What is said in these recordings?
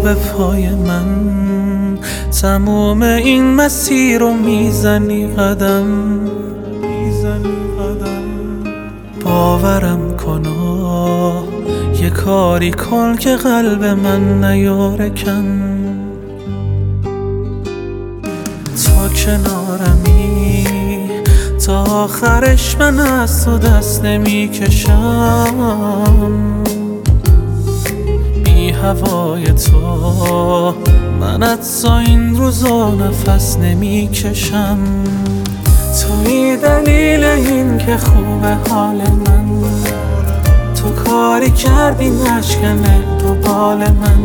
به پای من، تموم این مسیر رو میزنی قدم. باورم کن یه کاری کن که قلب من نیاره کم. تا کنارمی تا آخرش من از تو دست نمی کشم. بی هوای تو من حتی این روزا نفس نمی کشم. توی دلیل این که خوبه حال من، تو کاری کردی نشکنه تو بال من.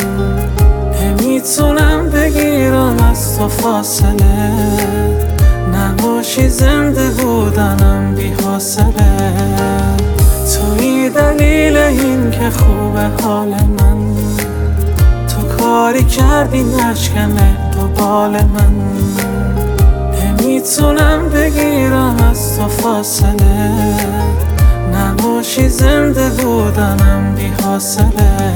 نمیتونم بگیرم از تو فاصله، نباشی زنده بودنم بی حاصله. توی دلیل این که خوبه حال من، تو کاری کردی نشکنه تو بال من. نمیتونم بگیرم از تو فاصله، نباشی زنده بودنم بی حاصله.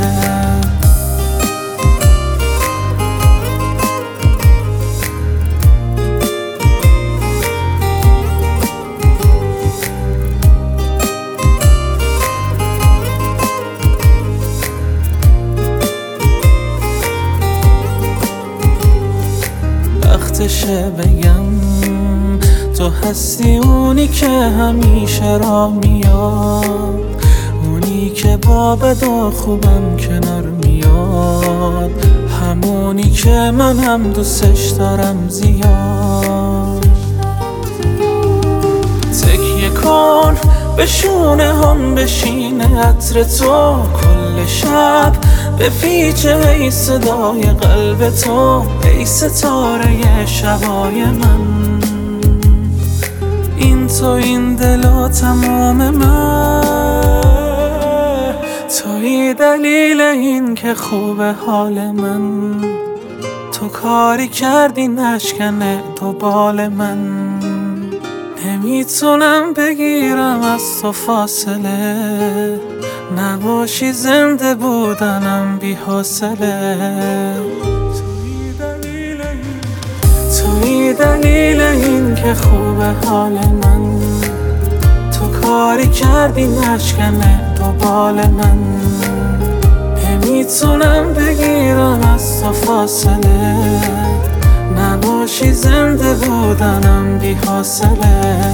وقتشه بگم تو هستی اونی که همیشه را میاد، اونی که با بد و خوبم کنار میاد، همونی که من هم دوستش دارم زیاد. تکیه کن به شونه هم بشینه عطر تو کل شب، به پیچه ای صدای قلب تو ای ستاره شبای من. این تو این دل و تمام من، توی دلیل این که خوبه حال من. تو کاری کردی نشکنه تو بال من. نمیتونم بگیرم از تو فاصله، نباشی زنده بودنم بی حاصله. توی دلیل این که خوبه حال من، تو کاری کردی نشکنه تو بال من. نمیتونم بگیرم از تو فاصله، نباشی زنده بودنم بی حاصله.